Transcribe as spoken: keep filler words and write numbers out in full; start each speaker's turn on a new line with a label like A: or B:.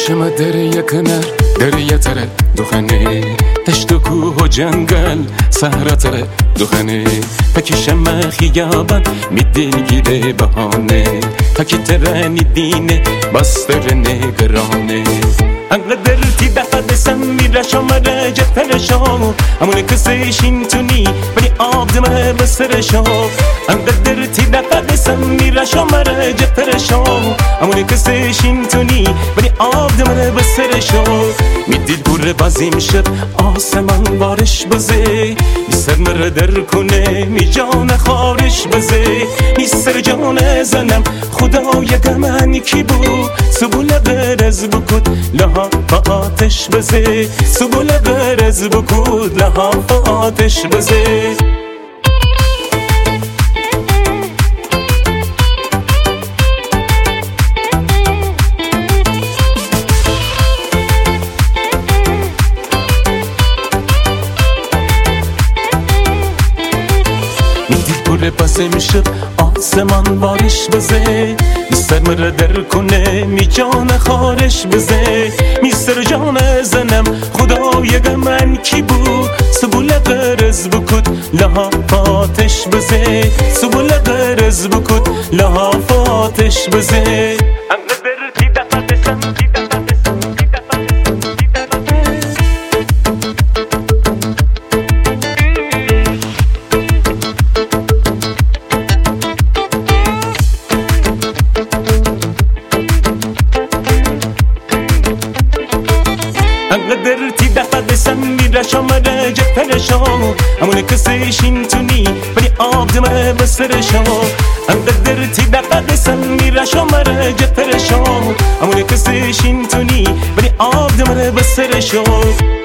A: چشم دره یکنر دره یتره دخنه دشت و کوه و جنگل صحرا تره دخنه تکی شمه خیابان می دلگیره بهانه تکی ترنی دینه باستر نگرانه انقدر تی دفع دسم میره شماره جتر شو همونه کسیشین تونی ولی آب دمه بسر شو انقدر تی دفع دسم میره شماره جتر شو همونه کسیشین تونی ولی آب دمه بسر شو میدید بور بازیم شد آسمان بارش بزه می سر مره در کنه می جان خارش بزه می سر جان زنم خدای گمن کی بود سبول برز بکد لها با آتش بزه سبول برز بکد لها با آتش بزه بوره بازه میشه آسمان بارش بزه می سر مره در کنه می جان خارش بزه می سر جان زنم خدای گمن کی بود سبول قرز بکد لها فاتش بزه سبول قرز بکد لها فاتش بزه انقدر تی دفع دسم میره شماره جتر شو همونه کسیشین تونی ولی آب دمه بسر شو انقدر تی دفع دسم میره شماره جتر شو همونه کسیشین تونی ولی آب دمه بسر شو